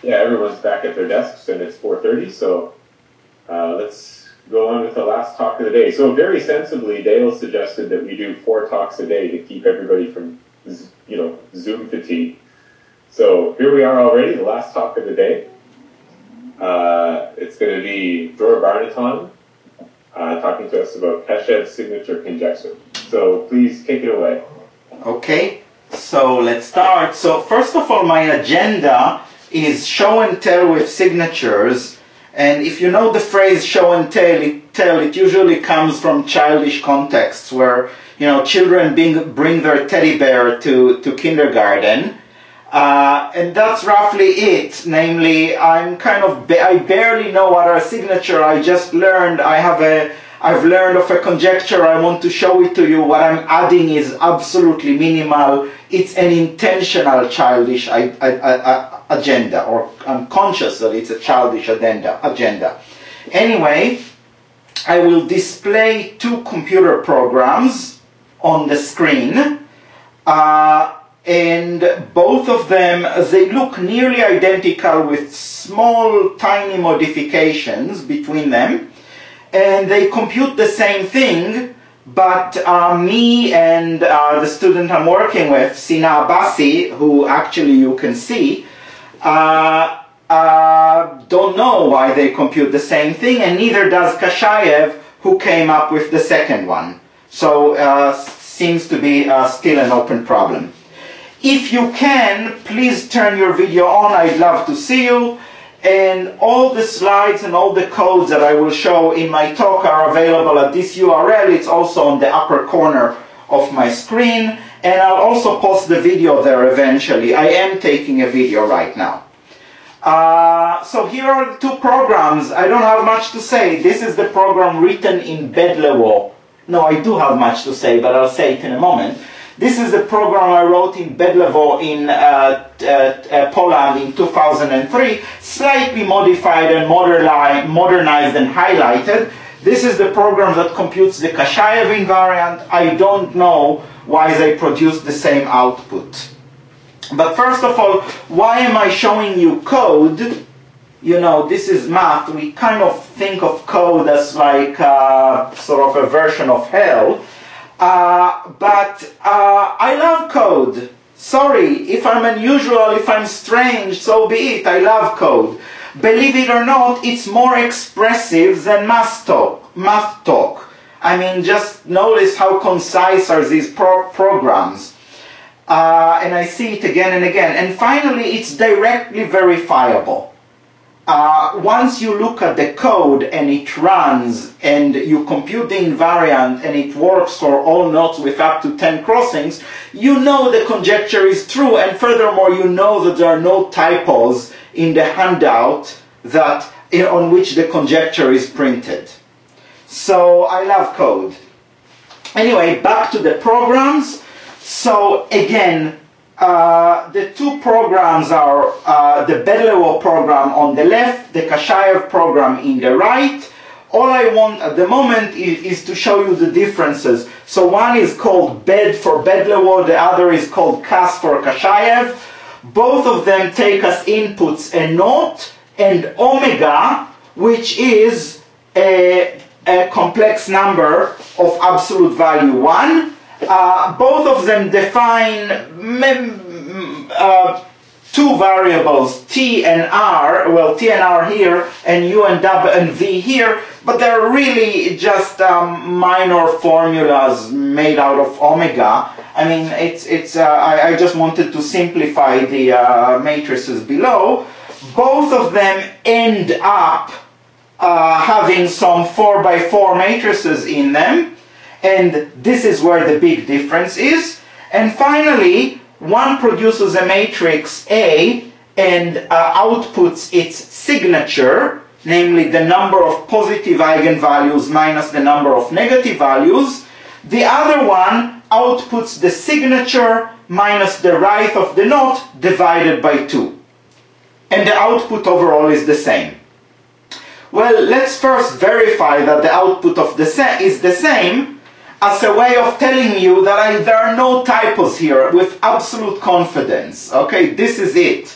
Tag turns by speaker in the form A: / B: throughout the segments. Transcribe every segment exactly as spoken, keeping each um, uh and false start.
A: Yeah, everyone's back at their desks and it's four thirty, so uh, let's go on with the last talk of the day. So very sensibly, Dale suggested that we do four talks a day to keep everybody from, you know, Zoom fatigue. So here we are already, the last talk of the day. Uh, it's going to be Dror Barnaton uh, talking to us about Kashev's signature conjecture. So please take it away.
B: Okay, so let's start. So first of all, my agenda is show and tell with signatures. And if you know the phrase show and tell, it, tell, it usually comes from childish contexts where, you know, children being, bring their teddy bear to, to kindergarten. Uh, and that's roughly it. Namely, I'm kind of, ba I barely know what our signature, I just learned, I have a, I've learned of a conjecture, I want to show it to you. What I'm adding is absolutely minimal. It's an intentional childish I, I, I, agenda, or I'm conscious that it's a childish agenda. agenda. Anyway, I will display two computer programs on the screen. Uh, And both of them, they look nearly identical with small, tiny modifications between them. And they compute the same thing, but uh, me and uh, the student I'm working with, Sina Abbasi, who actually you can see, uh, uh, don't know why they compute the same thing, and neither does Kashayev, who came up with the second one. So uh, seems to be uh, still an open problem. If you can, please turn your video on, I'd love to see you. And all the slides and all the codes that I will show in my talk are available at this U R L. It's also on the upper corner of my screen. And I'll also post the video there eventually. I am taking a video right now. Uh, so here are the two programs. I don't have much to say. This is the program written in Bedlewo. No, I do have much to say, but I'll say it in a moment. This is the program I wrote in Bedlewo in uh, uh, uh, Poland in two thousand three, slightly modified and modernized and highlighted. This is the program that computes the Kashayev invariant. I don't know why they produce the same output. But first of all, why am I showing you code? You know, this is math. We kind of think of code as like uh, sort of a version of hell. Uh, but uh, I love code. Sorry, if I'm unusual, if I'm strange, so be it. I love code. Believe it or not, it's more expressive than math talk. Math talk. I mean, just notice how concise are these pro programs. Uh, and I see it again and again. And finally, it's directly verifiable. Uh, once you look at the code and it runs and you compute the invariant and it works for all nodes with up to ten crossings, you know the conjecture is true, and furthermore you know that there are no typos in the handout that, on which the conjecture is printed. So I love code. Anyway, back to the programs. So again, Uh, the two programs are uh, the Bedlewo program on the left, the Kashayev program in the right. All I want at the moment is, is to show you the differences. So one is called Bed for Bedlewo, the other is called Kas for Kashayev. Both of them take as inputs a naught and omega, which is a, a complex number of absolute value one. Uh, both of them define uh, two variables, t and r, well, t and r here, and u and w and v here, but they're really just um, minor formulas made out of omega. I mean, it's, it's, uh, I, I just wanted to simplify the uh, matrices below. Both of them end up uh, having some four by four matrices in them. And this is where the big difference is. And finally, one produces a matrix A and uh, outputs its signature, namely the number of positive eigenvalues minus the number of negative values. The other one outputs the signature minus the right of the knot divided by two. And the output overall is the same. Well, let's first verify that the output of the sa- is the same, as a way of telling you that I, there are no typos here with absolute confidence. Okay, this is it.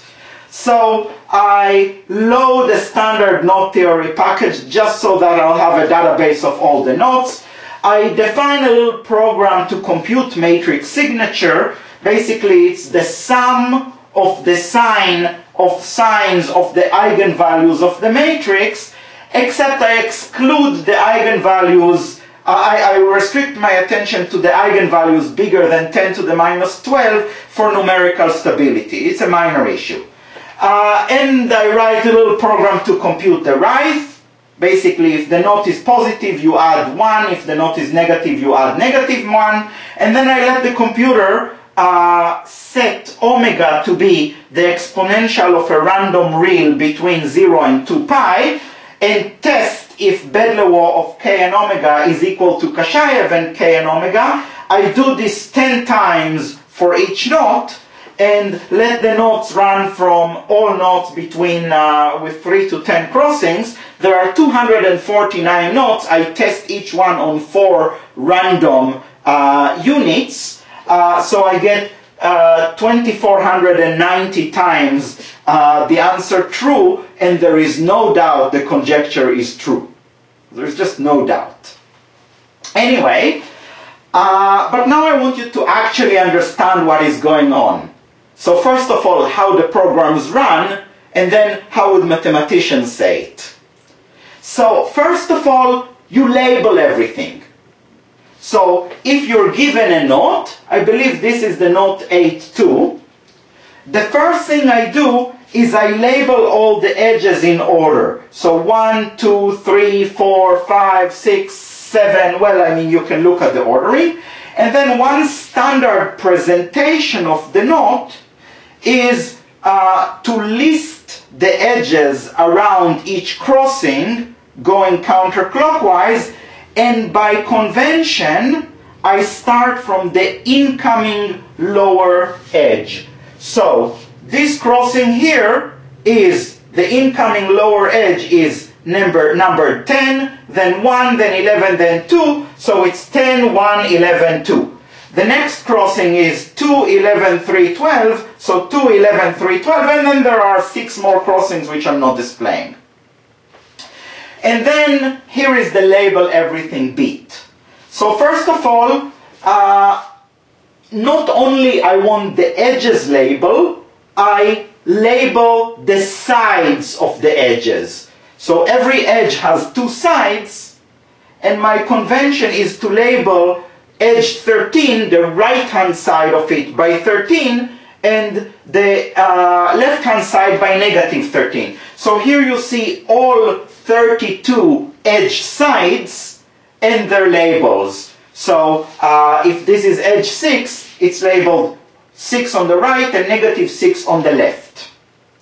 B: So I load a standard knot theory package just so that I'll have a database of all the knots. I define a little program to compute matrix signature. Basically, it's the sum of the sign of signs of the eigenvalues of the matrix, except I exclude the eigenvalues. Uh, I, I restrict my attention to the eigenvalues bigger than ten to the minus twelve for numerical stability. It's a minor issue. Uh, and I write a little program to compute the rise. Basically, if the knot is positive, you add one. If the knot is negative, you add negative one. And then I let the computer uh, set omega to be the exponential of a random real between zero and two pi, and test if Bedlewo of k and omega is equal to Kashayev and k and omega. I do this ten times for each knot, and let the knots run from all knots between uh, with three to ten crossings. There are two hundred forty-nine knots. I test each one on four random uh, units. Uh, so I get uh, two thousand four hundred ninety times uh, the answer true, and there is no doubt the conjecture is true. There's just no doubt. Anyway, uh, but now I want you to actually understand what is going on. So first of all, how the programs run, and then how would mathematicians say it. So first of all, you label everything. So if you're given a knot, I believe this is the knot eight two, the first thing I do is I label all the edges in order. So one, two, three, four, five, six, seven, well, I mean, you can look at the ordering. And then one standard presentation of the knot is uh, to list the edges around each crossing going counterclockwise, and by convention I start from the incoming lower edge. So this crossing here is the incoming lower edge is number number ten, then one, then eleven, then two, so it's ten, one, eleven, two. The next crossing is two, eleven, three, twelve, so two, eleven, three, twelve, and then there are six more crossings which I'm not displaying. And then here is the label everything bit. So first of all, uh, not only I want the edges label, I label the sides of the edges. So every edge has two sides, and my convention is to label edge thirteen, the right-hand side of it, by thirteen, and the uh, left-hand side by negative thirteen. So here you see all thirty-two edge sides and their labels. So uh, if this is edge six, it's labeled six on the right and negative six on the left.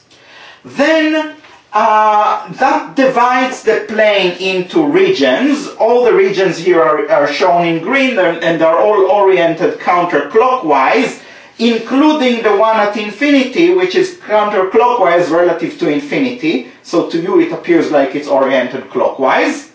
B: Then uh, that divides the plane into regions. All the regions here are, are shown in green, and they're all oriented counterclockwise, including the one at infinity, which is counterclockwise relative to infinity. So to you it appears like it's oriented clockwise.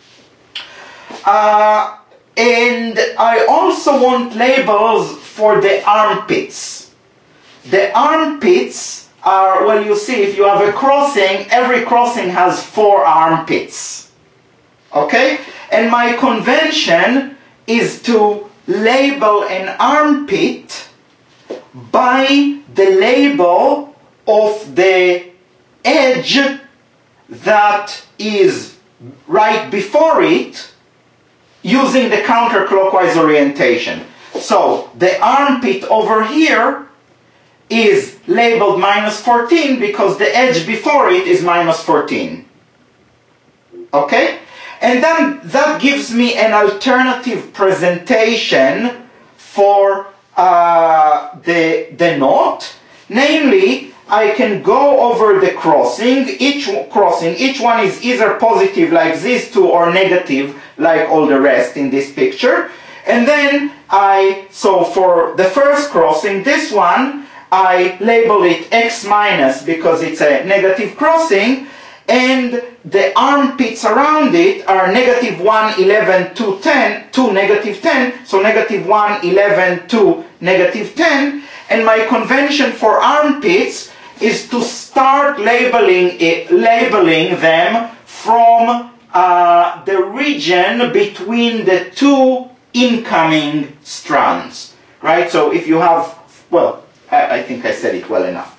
B: Uh, and I also want labels for the armpits. The armpits are, well, you see, if you have a crossing, every crossing has four armpits. Okay? And my convention is to label an armpit by the label of the edge that is right before it using the counterclockwise orientation. So the armpit over here is labeled minus fourteen because the edge before it is minus fourteen. Okay? And then that gives me an alternative presentation for uh, the, the knot. Namely, I can go over the crossing, each crossing, each one is either positive like these two or negative like all the rest in this picture. And then I, so for the first crossing, this one, I label it X minus because it's a negative crossing, and the armpits around it are negative one, eleven, two, ten, two, negative ten, so negative one, eleven, two, negative ten, and my convention for armpits is to start labeling, it, labeling them from uh, the region between the two incoming strands, right? So if you have, well, I, I think I said it well enough.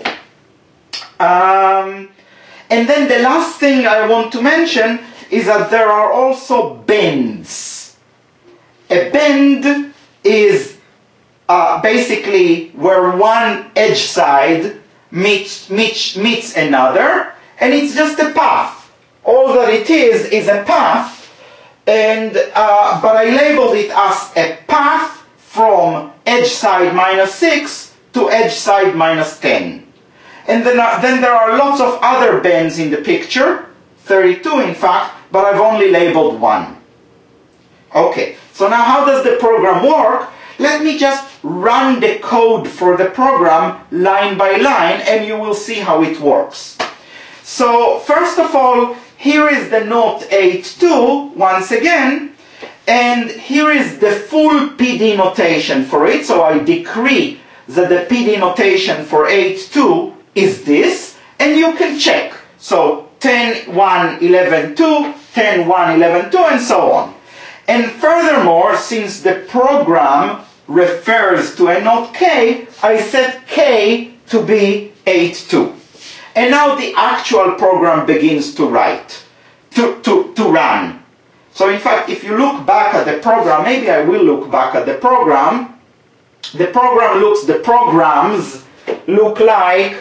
B: Um, and then the last thing I want to mention is that there are also bends. A bend is uh, basically where one edge side meets, meets, meets another, and it's just a path. All that it is is a path, and uh, but I labeled it as a path from edge side minus six to edge side minus ten. And then, uh, then there are lots of other bends in the picture, thirty-two in fact, but I've only labeled one. Okay, so now how does the program work? Let me just run the code for the program line by line, and you will see how it works. So first of all, here is the note eight two once again, and here is the full P D notation for it. So I decree that the P D notation for eight two is this, and you can check. So ten, one, eleven, two, ten, one, eleven, two, and so on. And furthermore, since the program refers to a note K, I set K to be eight two. And now the actual program begins to write, to, to, to run. So in fact, if you look back at the program, maybe I will look back at the program, the program looks, the programs look like,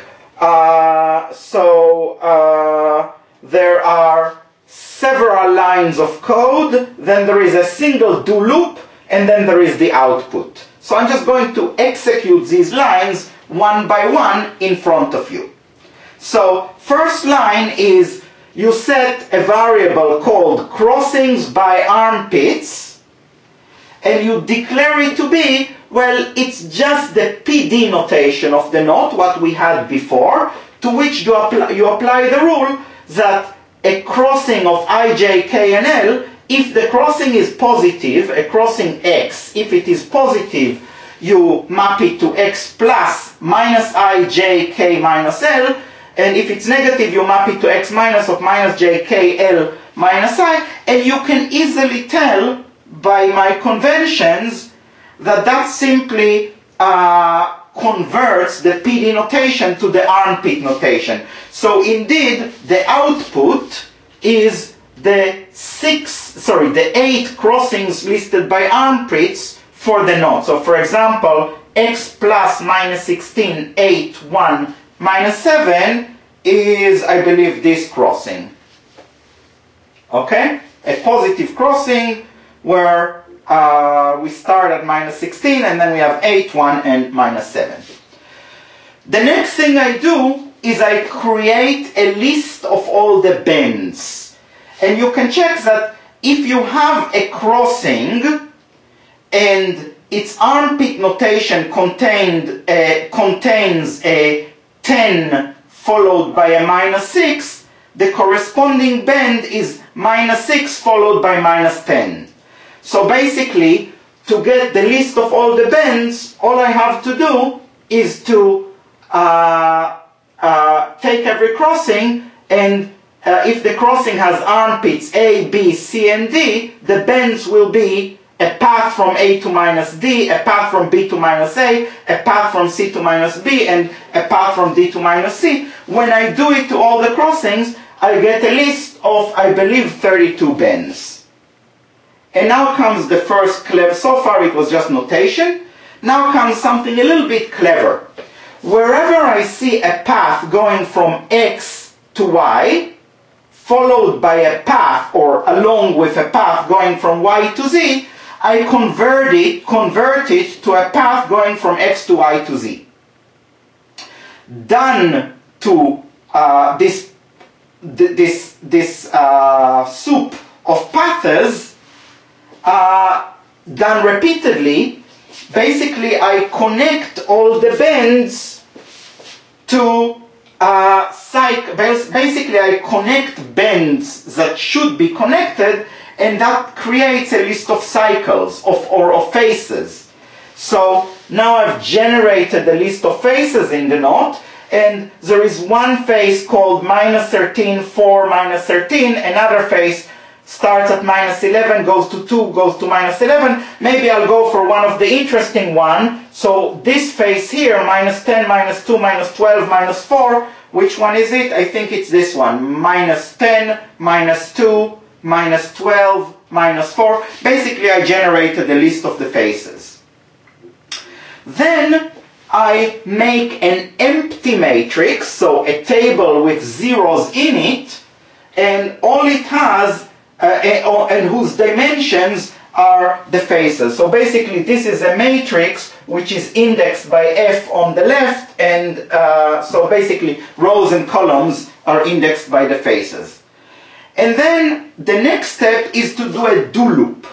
B: uh, so uh, there are several lines of code, then there is a single do loop, and then there is the output. So I'm just going to execute these lines one by one in front of you. So first line is you set a variable called crossings by armpits, and you declare it to be, well, it's just the P D notation of the note, what we had before, to which you apply, you apply the rule that a crossing of I, J, K, and L, if the crossing is positive, a crossing X, if it is positive, you map it to X plus minus I, J, K minus L, and if it's negative, you map it to X minus of minus J, K, L minus I, and you can easily tell by my conventions that that simply uh, converts the P D notation to the armpit notation. So indeed, the output is the six, sorry, the eight crossings listed by armpits for the note. So for example, X plus minus sixteen, eight, one, minus seven is, I believe, this crossing. Okay? A positive crossing where uh, we start at minus sixteen and then we have eight, one, and minus seven. The next thing I do is I create a list of all the bends. And you can check that if you have a crossing and its armpit notation contained, uh, contains a ten followed by a minus six, the corresponding bend is minus six followed by minus ten. So basically, to get the list of all the bends, all I have to do is to uh, uh, take every crossing, and uh, if the crossing has armpits A, B, C, and D, the bends will be a path from A to minus D, a path from B to minus A, a path from C to minus B, and a path from D to minus C. When I do it to all the crossings, I get a list of, I believe, thirty-two bends. And now comes the first clever, so far it was just notation. Now comes something a little bit clever. Wherever I see a path going from X to Y, followed by a path, or along with a path going from Y to Z, I convert it, convert it to a path going from X to Y to Z. Done to uh, this, this, this uh, soup of paths, uh, done repeatedly, basically I connect all the bends to uh, cycle. Basically I connect bends that should be connected, and that creates a list of cycles of, or of faces. So now I've generated a list of faces in the note, and there is one face called minus thirteen, four, minus thirteen, another face starts at minus eleven, goes to two, goes to minus eleven. Maybe I'll go for one of the interesting one. So this face here, minus ten, minus two, minus twelve, minus four, which one is it? I think it's this one, minus ten, minus two, minus twelve, minus four. Basically, I generated a list of the faces. Then I make an empty matrix, so a table with zeros in it, and all it has, uh, and, and whose dimensions are the faces. So basically, this is a matrix which is indexed by F on the left, and uh, so basically, rows and columns are indexed by the faces. And then the next step is to do a do loop.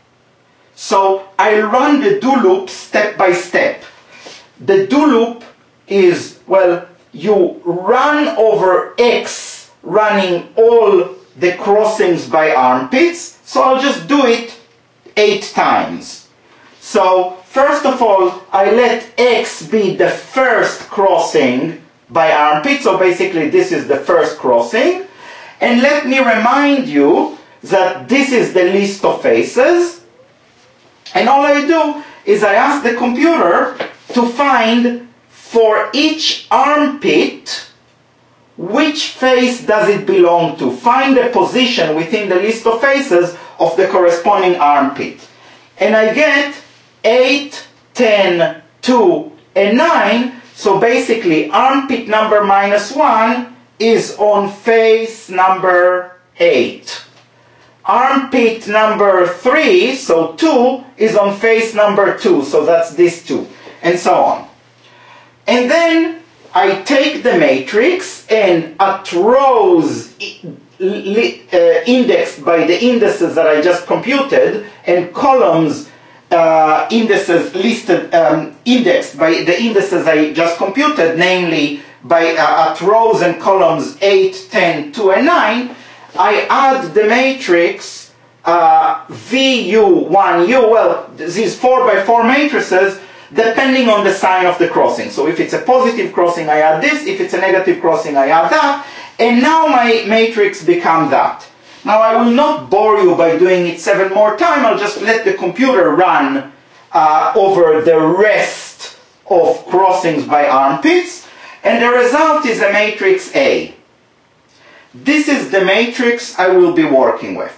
B: So I run the do loop step by step. The do loop is, well, you run over X, running all the crossings by armpits. So I'll just do it eight times. So first of all, I let X be the first crossing by armpit. So basically, this is the first crossing. And let me remind you that this is the list of faces. And all I do is I ask the computer to find for each armpit which face does it belong to. Find the position within the list of faces of the corresponding armpit. And I get eight, ten, two, and nine. So basically, armpit number minus one is on face number eight. Armpit number three, so two, is on face number two, so that's this two, and so on. And then I take the matrix, and at rows uh, indexed by the indices that I just computed, and columns uh, indices listed, um, indexed by the indices I just computed, namely by uh, at rows and columns eight, ten, two, and nine, I add the matrix uh, V U one U, well, these four by four matrices, depending on the sign of the crossing. So if it's a positive crossing, I add this. If it's a negative crossing, I add that. And now my matrix becomes that. Now I will not bore you by doing it seven more times. I'll just let the computer run uh, over the rest of crossings by armpits. And the result is a matrix A. This is the matrix I will be working with.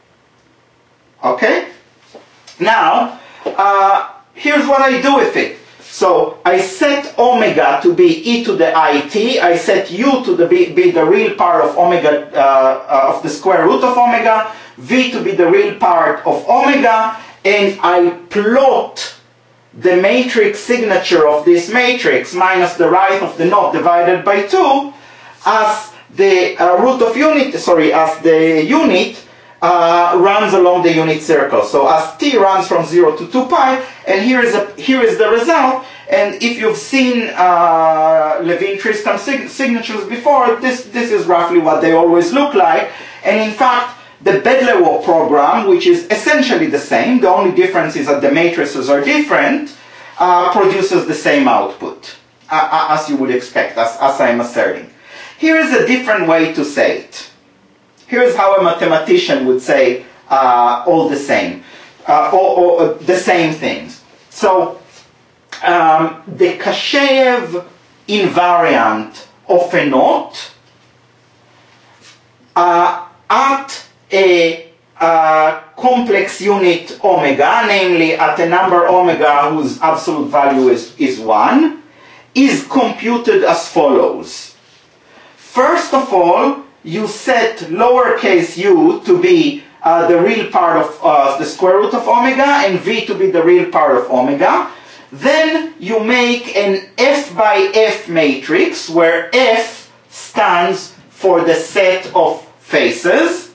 B: Okay? Now, uh, here's what I do with it. So I set omega to be e to the it. I set u to the be, be the real part of omega, uh, of the square root of omega, v to be the real part of omega, and I plot the matrix signature of this matrix minus the right of the knot divided by two as the uh, root of unit, sorry, as the unit uh, runs along the unit circle. So as t runs from zero to two pi, and here is, a, here is the result. And if you've seen uh, Levene-Tristram sig signatures before, this, this is roughly what they always look like. And in fact, the Bedlewo program, which is essentially the same, the only difference is that the matrices are different, uh, produces the same output, uh, as you would expect, as, as I'm asserting. Here is a different way to say it. Here's how a mathematician would say uh, all the same, uh, or, or uh, the same things. So, um, the Kasheev invariant of a knot uh, at a uh, complex unit omega, namely at a number omega whose absolute value is, is one, is computed as follows. First of all, you set lowercase u to be uh, the real part of uh, the square root of omega and v to be the real part of omega. Then you make an f by f matrix where f stands for the set of faces.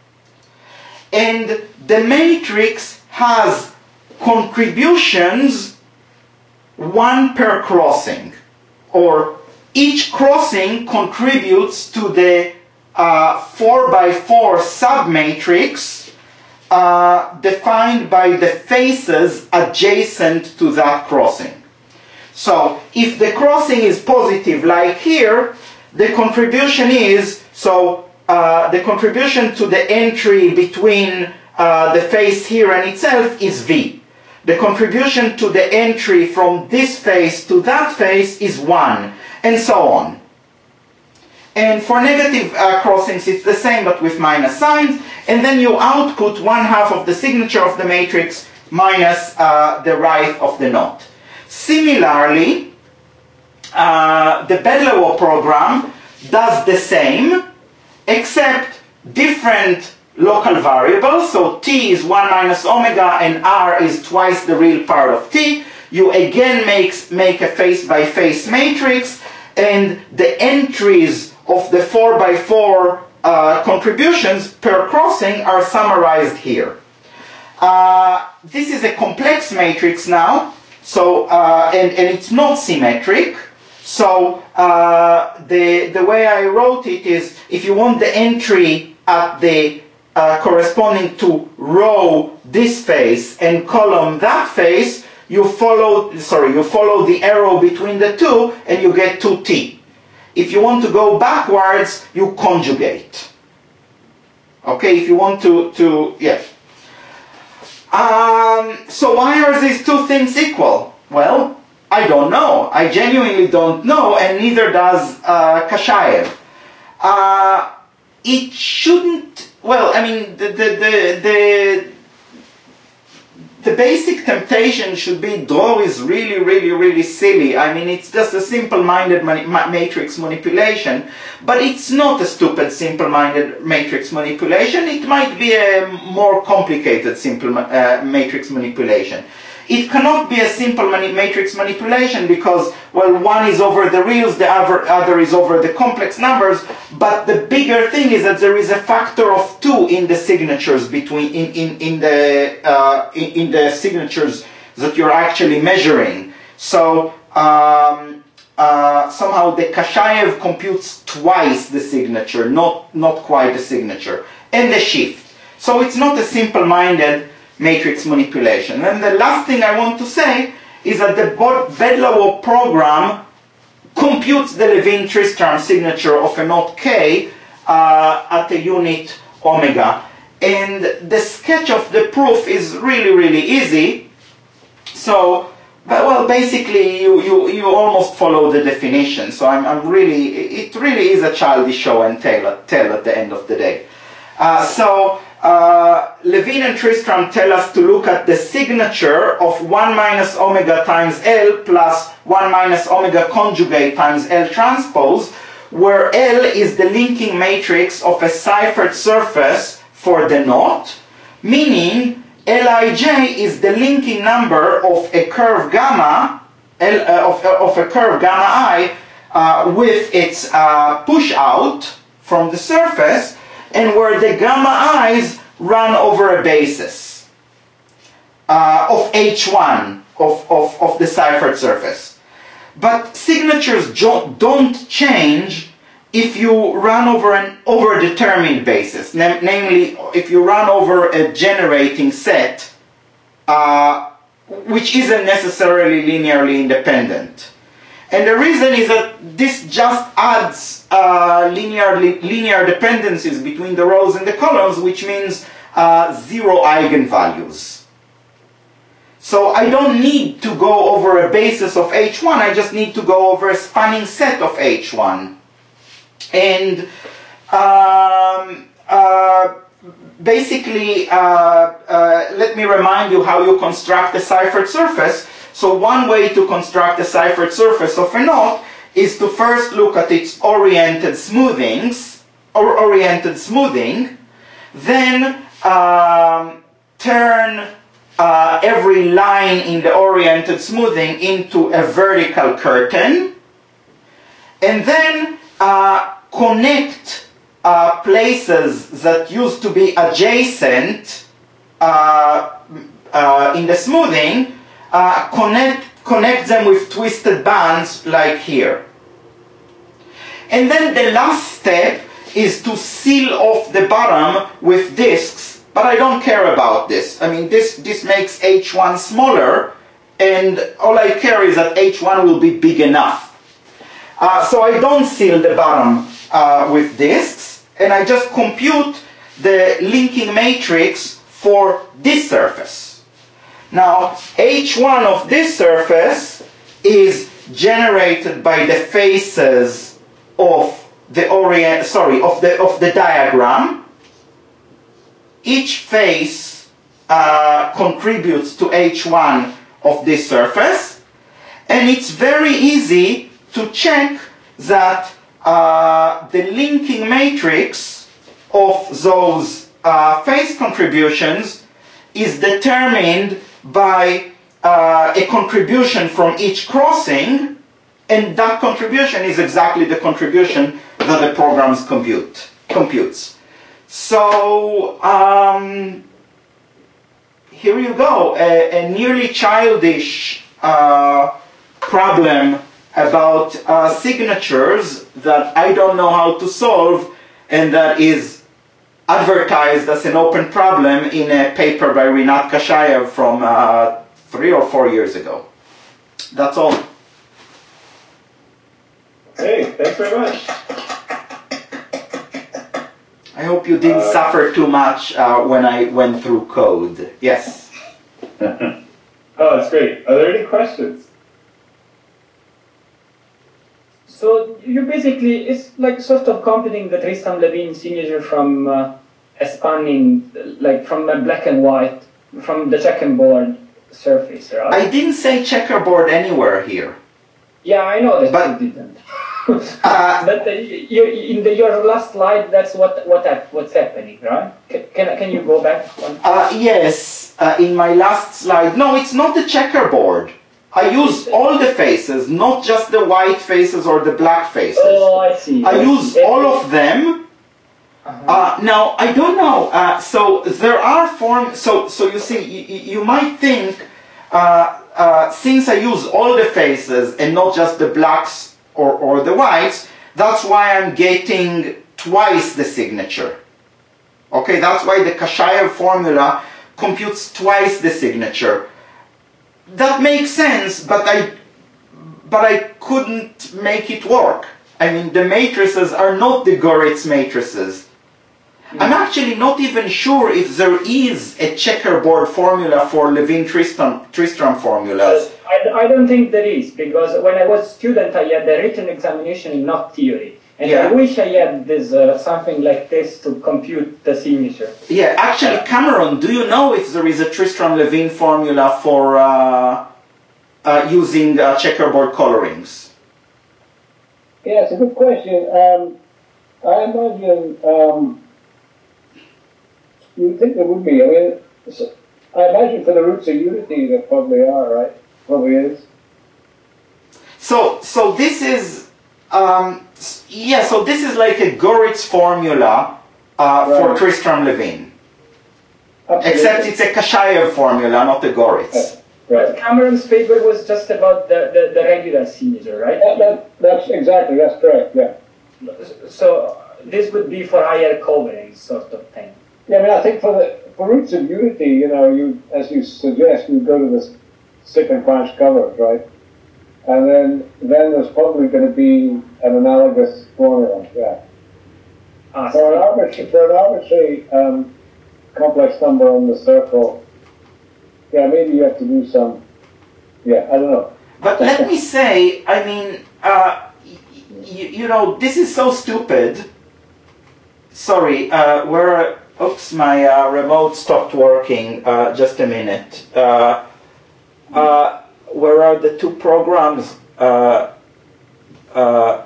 B: And the matrix has contributions one per crossing, or each crossing contributes to the uh, four by four submatrix uh, defined by the faces adjacent to that crossing. So if the crossing is positive like here, the contribution is, so uh, the contribution to the entry between uh, the face here and itself is V. The contribution to the entry from this face to that face is one, and so on. And for negative uh, crossings it's the same but with minus signs, and then you output one half of the signature of the matrix minus uh, the right of the knot. Similarly, uh, the Bedlow program does the same, except different local variables. So t is one minus omega and r is twice the real part of t. You again makes, make a face-by-face matrix, and the entries of the four by four uh, contributions per crossing are summarized here. Uh, this is a complex matrix now, so uh, and, and it's not symmetric. So uh, the, the way I wrote it is, if you want the entry at the uh, corresponding to row this face and column that face, you follow, sorry, you follow the arrow between the two and you get two t. If you want to go backwards, you conjugate. Okay, if you want to, to yeah. Um, so why are these two things equal? Well, I don't know. I genuinely don't know, and neither does uh, Kashayev. Uh, it shouldn't, well, I mean, the, the, the, the, the basic temptation should be draw is really, really, really silly. I mean, it's just a simple-minded ma matrix manipulation, but it's not a stupid simple-minded matrix manipulation. It might be a more complicated simple uh, matrix manipulation. It cannot be a simple mani matrix manipulation because, well, one is over the reals, the other, other is over the complex numbers, but the bigger thing is that there is a factor of two in the signatures between, in, in, in, the, uh, in, in the signatures that you're actually measuring. So, um, uh, somehow the Kashayev computes twice the signature, not, not quite the signature, and the shift. So it's not a simple-minded matrix manipulation. And the last thing I want to say is that the Bedlow program computes the Levin-Tristram signature of a knot K uh, at a unit omega. And the sketch of the proof is really, really easy. So, but, well, basically you, you, you almost follow the definition. So I'm, I'm really, it really is a childish show and tell, tell at the end of the day. Uh, so, Uh, Levin and Tristram tell us to look at the signature of one minus omega times L plus one minus omega conjugate times L transpose, where L is the linking matrix of a ciphered surface for the knot, meaning Lij is the linking number of a curve gamma, L, uh, of, uh, of a curve gamma I uh, with its uh, push out from the surface, and where the gamma i's run over a basis uh, of H one of, of, of the ciphered surface. But signatures don't change if you run over an overdetermined basis, Nam namely if you run over a generating set uh, which isn't necessarily linearly independent. And the reason is that this just adds uh, linearly, linear dependencies between the rows and the columns, which means uh, zero eigenvalues. So I don't need to go over a basis of H one, I just need to go over a spanning set of H one. And um, uh, basically, uh, uh, let me remind you how you construct a ciphered surface. So one way to construct a ciphered surface of a knot is to first look at its oriented smoothings, or oriented smoothing, then um, turn uh, every line in the oriented smoothing into a vertical curtain, and then uh, connect uh, places that used to be adjacent uh, uh, in the smoothing. Uh, connect, connect them with twisted bands like here. And then the last step is to seal off the bottom with discs, but I don't care about this. I mean, this, this makes H one smaller and all I care is that H one will be big enough. Uh, so I don't seal the bottom uh, with disks, and I just compute the linking matrix for this surface. Now, H one of this surface is generated by the faces of the orient, sorry, of the of the diagram. Each face uh, contributes to H one of this surface, and it's very easy to check that uh, the linking matrix of those uh, face contributions is determined by uh, a contribution from each crossing, and that contribution is exactly the contribution that the program compute, computes. So um, here you go, a, a nearly childish uh, problem about uh, signatures that I don't know how to solve, and that is advertised as an open problem in a paper by Rinat Kashayev from uh, three or four years ago. That's all.
A: Hey, thanks very much.
B: I hope you didn't uh, suffer too much uh, when I went through code. Yes.
A: Oh, that's great. Are there any questions?
C: So you basically, it's like sort of computing the Tristram-Levin signature from uh, a spanning, like from a black and white, from the checkerboard surface, right?
B: I didn't say checkerboard anywhere here.
C: Yeah, I know that
B: but,
C: you didn't. uh, but uh, you, in the, your last slide, that's what what what's happening, right? Can can, can you go back one?
B: Uh, yes, uh, in my last slide. No, it's not the checkerboard. I use all the faces, not just the white faces or the black faces.
C: Oh, I see.
B: I use all of them.
C: Uh-huh.
B: Uh, now, I don't know. Uh, so there are forms. So, so you see, you, you might think, uh, uh, since I use all the faces and not just the blacks or, or the whites, that's why I'm getting twice the signature. Okay, that's why the Kashayev formula computes twice the signature. That makes sense, but I, but I couldn't make it work. I mean, the matrices are not the Goritz matrices. Mm. I'm actually not even sure if there is a checkerboard formula for Levin-Tristram Tristram formulas.
C: I, I don't think there is, because when I was a student, I had a written examination in knot theory. And yeah. I wish I had this uh, something like this to compute the signature.
B: Yeah, actually, Cameron, do you know if there is a Tristram-Levin formula for uh, uh, using uh, checkerboard colorings?
D: Yeah, it's a good question. Um, I imagine um, you would think there would be. I mean, I imagine for the roots of unity there probably are, right? Probably is.
B: So, so this is. Um, yeah, so this is like a Goritz formula uh, right. for Tristram-Levin. Except it's a Kashayev formula, not a Goritz.
C: Right. But Cameron's paper was just about the, the, the regular signature, right?
D: That, that, that's exactly, that's correct, yeah.
C: So this would be for higher covering sort of thing.
D: Yeah, I mean, I think for the for roots of unity, you know, you as you suggest, you go to the stick and branch covers, right? And then, then there's probably going to be an analogous formula, yeah.
C: Ah,
D: for, an arbitrary, for an arbitrary um, complex number on the circle, yeah, maybe you have to do some, yeah, I don't know.
B: But let me say, I mean, uh, you know, this is so stupid. Sorry, uh, where, oops, my uh, remote stopped working, uh, just a minute. Uh, uh, Where are the two programs? Uh, uh,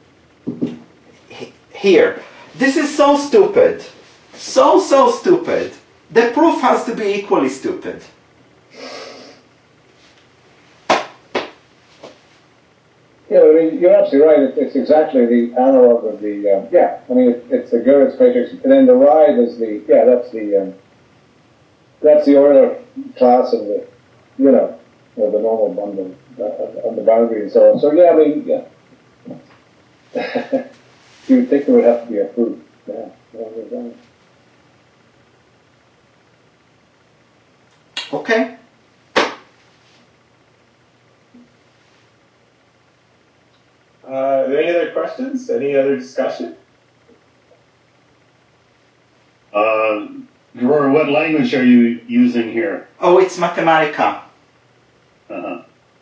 B: here. This is so stupid. So, so stupid. The proof has to be equally stupid.
D: Yeah, I mean, you're absolutely right. It's, it's exactly the analog of the, um, yeah, I mean, it, it's the Goritz matrix. And then the ride is the, yeah, that's the, um, that's the Euler class of the, you know, or the normal bundle uh, on the boundary and so on. So yeah, I mean, yeah. You would think there would have to be a proof. Yeah. yeah
B: okay.
A: questions? Any other discussion?
E: Uh, Rory, what language are you using here?
B: Oh, it's Mathematica.
E: Uh-huh.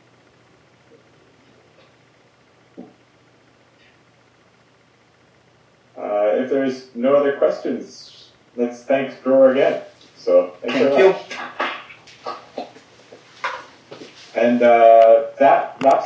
A: Uh, if there's no other questions, let's thank Dror again. So thanks
B: Thank
A: very
B: you.
A: much. And uh, that that's